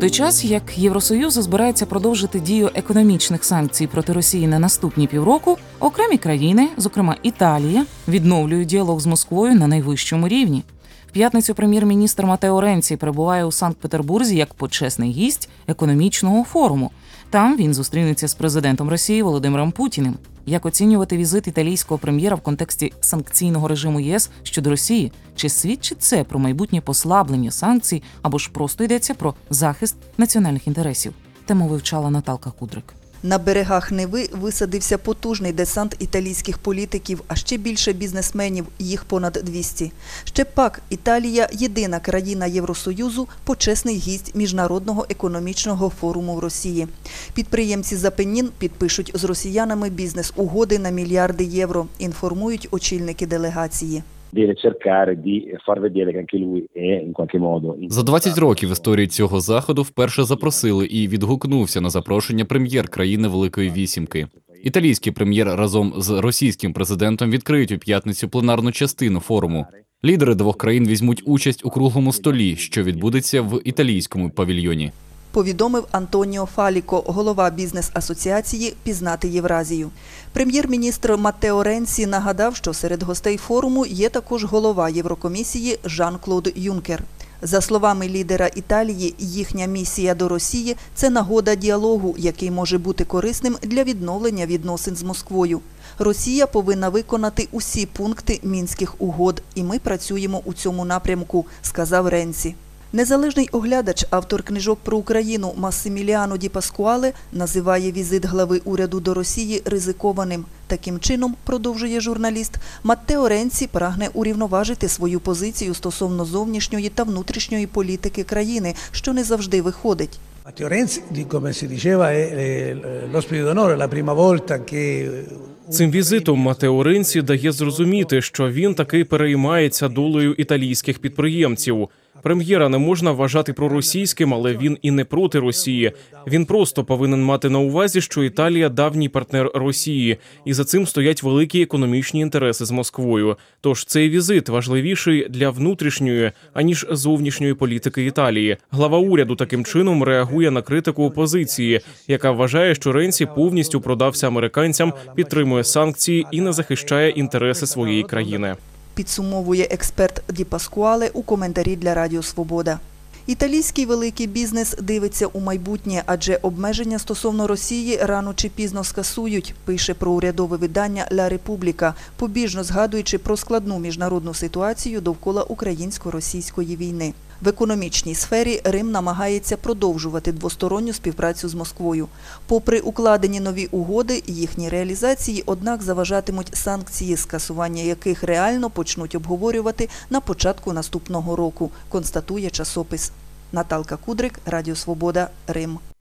той час, як Євросоюз збирається продовжити дію економічних санкцій проти Росії на наступні півроку, окремі країни, зокрема Італія, відновлюють діалог з Москвою на найвищому рівні. В п'ятницю прем'єр-міністр Матео Ренці перебуває у Санкт-Петербурзі як почесний гість економічного форуму. Там він зустрінеться з президентом Росії Володимиром Путіним. Як оцінювати візит італійського прем'єра в контексті санкційного режиму ЄС щодо Росії? Чи свідчить це про майбутнє послаблення санкцій, або ж просто йдеться про захист національних інтересів? Тему вивчала Наталка Кудрик. На берегах Неви висадився потужний десант італійських політиків, а ще більше бізнесменів, їх понад 200. Ще пак, Італія – єдина країна Євросоюзу, почесний гість Міжнародного економічного форуму в Росії. Підприємці з Апеннін підпишуть з росіянами бізнес-угоди на мільярди євро, інформують очільники делегації. За 20 років історії цього заходу вперше запросили і відгукнувся на запрошення прем'єр країни Великої Вісімки. Італійський прем'єр разом з російським президентом відкриють у п'ятницю пленарну частину форуму. Лідери двох країн візьмуть участь у круглому столі, що відбудеться в італійському павільйоні. Повідомив Антоніо Фаліко, голова бізнес-асоціації «Пізнати Євразію». Прем'єр-міністр Матео Ренці нагадав, що серед гостей форуму є також голова Єврокомісії Жан-Клод Юнкер. За словами лідера Італії, їхня місія до Росії – це нагода діалогу, який може бути корисним для відновлення відносин з Москвою. Росія повинна виконати усі пункти Мінських угод, і ми працюємо у цьому напрямку, сказав Ренці. Незалежний оглядач, автор книжок про Україну Массиміліано Ді Паскуале називає візит глави уряду до Росії ризикованим. Таким чином, продовжує журналіст, Матео Ренці прагне урівноважити свою позицію стосовно зовнішньої та внутрішньої політики країни, що не завжди виходить. Matteo Renzi, come si diceva, è l'ospite d'onore, la prima volta che... Цим візитом Матео Ренці дає зрозуміти, що він таки переймається долею італійських підприємців. Прем'єра не можна вважати проросійським, але він і не проти Росії. Він просто повинен мати на увазі, що Італія – давній партнер Росії, і за цим стоять великі економічні інтереси з Москвою. Тож цей візит важливіший для внутрішньої, аніж зовнішньої політики Італії. Глава уряду таким чином реагує на критику опозиції, яка вважає, що Ренці повністю продався американцям, підтримує санкції і не захищає інтереси своєї країни. Підсумовує експерт Ді Паскуале у коментарі для Радіо Свобода. Італійський великий бізнес дивиться у майбутнє, адже обмеження стосовно Росії рано чи пізно скасують, пише проурядове видання «Ля Републіка», побіжно згадуючи про складну міжнародну ситуацію довкола українсько-російської війни. В економічній сфері Рим намагається продовжувати двосторонню співпрацю з Москвою. Попри укладені нові угоди, їхній реалізації, однак, заважатимуть санкції, скасування яких реально почнуть обговорювати на початку наступного року, констатує часопис. Наталка Кудрик, Радіо Свобода, Рим.